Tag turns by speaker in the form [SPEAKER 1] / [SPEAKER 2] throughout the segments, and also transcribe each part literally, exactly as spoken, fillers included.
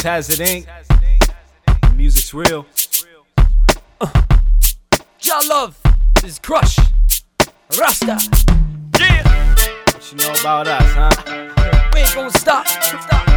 [SPEAKER 1] Hazard Incorporated. The music's real.
[SPEAKER 2] Uh. Jah Love, this is Crush, Rasta.
[SPEAKER 1] Yeah. What you know about us, huh?
[SPEAKER 2] We ain't gonna stop. Stop.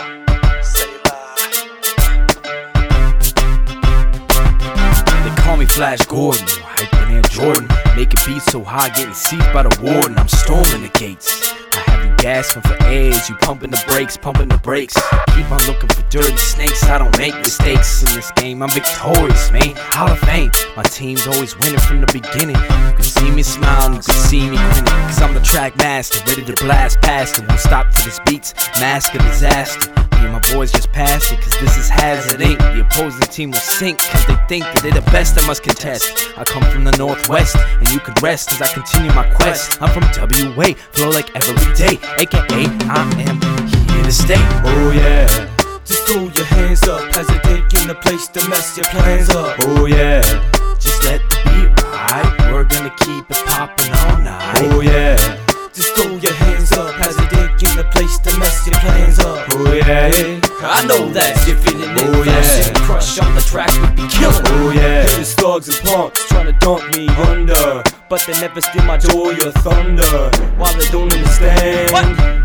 [SPEAKER 1] They call me Flash Gordon, hyping Air Jordan, making beats so high, getting seized by the warden. I'm storming the gates. I have you gasping for air, you pumping the brakes, pumping the brakes. Keep on looking for dirty snakes. I don't make mistakes in this game. I'm victorious, man. Hall of Fame. My team's always winning from the beginning. You can see me smiling, you can see me grinning, cause I'm the track master, ready to blast past it. Won't stop to this beats, mask of disaster. Me and my boys just pass it, cause this is Hazard Incorporated. The opposing team will sink, cause they think that they're the best that must contest. I come from the Northwest, and you can rest as I continue my quest. I'm from W A, flow like every day, aka I am here to stay.
[SPEAKER 3] Oh yeah, just throw your hands up, Hazard Incorporated in the place to mess your plans up.
[SPEAKER 1] Oh yeah, just let the beat ride, we're gonna keep it poppin' all night.
[SPEAKER 3] Oh yeah, just throw your hands up, Hazard Incorporated in the place to mess your plans up.
[SPEAKER 1] Oh yeah,
[SPEAKER 2] I know that you're feeling it.
[SPEAKER 3] Oh yeah,
[SPEAKER 2] Crush on the track, we be killing.
[SPEAKER 3] Oh yeah, there's thugs and punks trying to dump me under, but they never steal my joy or thunder. While they don't understand,
[SPEAKER 2] what?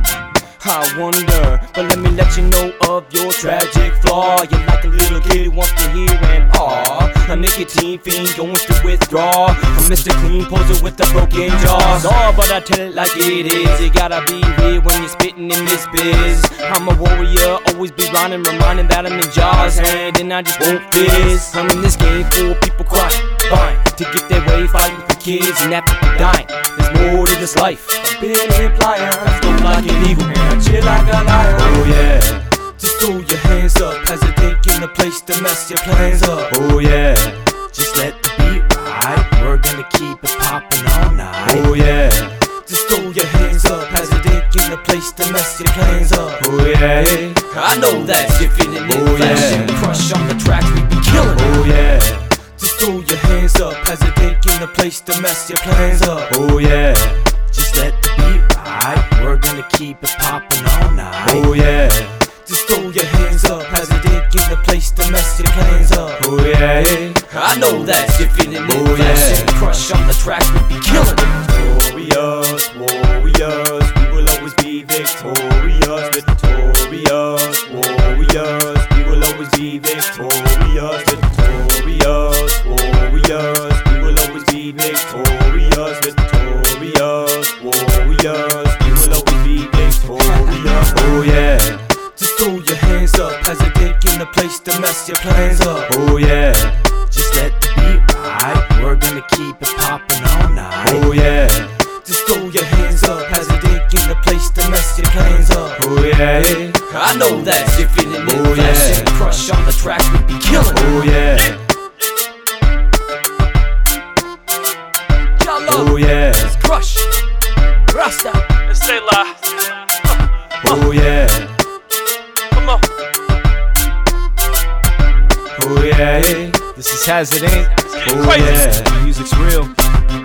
[SPEAKER 3] I wonder, but let me let you know of your tragic flaw. You're like a little kid who wants to hear an aw. A nicotine fiend going to withdraw. A Mister Clean poser with a broken jaw. Oh, but I tell it like it is. You gotta be real when you're spitting in this biz. I'm a warrior, always be rhyming, reminding that I'm in Jaw's hand, and I just won't fizz. I'm in this game full of people crying, fine, to get their way, fighting for kids and after they dying. There's more to this life. I've been implying, I float like an eagle and I chill like a lion. Oh yeah, just throw your hands up, Hazard Incorporated in the place to mess your plans up.
[SPEAKER 1] Oh yeah, just let the beat ride, we're gonna keep it poppin' all night.
[SPEAKER 3] Oh yeah, just throw your hands up, Hazard Incorporated in the place to mess your plans up.
[SPEAKER 1] Oh yeah,
[SPEAKER 2] I know that you're feeling it.
[SPEAKER 3] Oh
[SPEAKER 2] Flash
[SPEAKER 3] yeah,
[SPEAKER 2] and Crush on the tracks, we be killing.
[SPEAKER 3] Oh yeah, just throw your hands up, Hazard Incorporated in the place to mess your plans up.
[SPEAKER 1] Oh yeah, just let the beat ride, we're gonna keep it poppin' all night.
[SPEAKER 3] Oh yeah, just throw your hands up, Hazard Incorporated in the place to mess your plans up.
[SPEAKER 1] Oh yeah,
[SPEAKER 2] I know that you're feeling it.
[SPEAKER 3] Oh
[SPEAKER 2] Flash
[SPEAKER 3] yeah,
[SPEAKER 2] and Crush on the tracks, we be killing.
[SPEAKER 3] Victorious, warriors, we will always be victorious. Victorious, warriors, we will always be victorious. Victorious, warriors, we will always be victorious. Victorious, warriors, we will always be victorious.
[SPEAKER 1] oh yeah,
[SPEAKER 3] just throw your hands up, Hazard Incorporated in the place to mess your plans up.
[SPEAKER 1] Oh yeah, just let the beat ride, we're gonna keep it poppin' all night.
[SPEAKER 3] Oh yeah, just throw your hands up, Hazard Incorporated in the place to mess your plans up.
[SPEAKER 1] Oh yeah,
[SPEAKER 2] I know that you're feeling it.
[SPEAKER 1] Oh
[SPEAKER 2] Flash
[SPEAKER 1] yeah,
[SPEAKER 2] and Crush on the tracks, we be killing.
[SPEAKER 1] Oh yeah,
[SPEAKER 2] Jah Love,
[SPEAKER 1] oh yeah,
[SPEAKER 2] it's Crush, Rasta.
[SPEAKER 4] Say la.
[SPEAKER 1] oh yeah,
[SPEAKER 4] Come on.
[SPEAKER 1] oh yeah, this is Hazard Incorporated.
[SPEAKER 4] It's getting
[SPEAKER 1] Oh
[SPEAKER 4] crazy.
[SPEAKER 1] yeah, the music's real.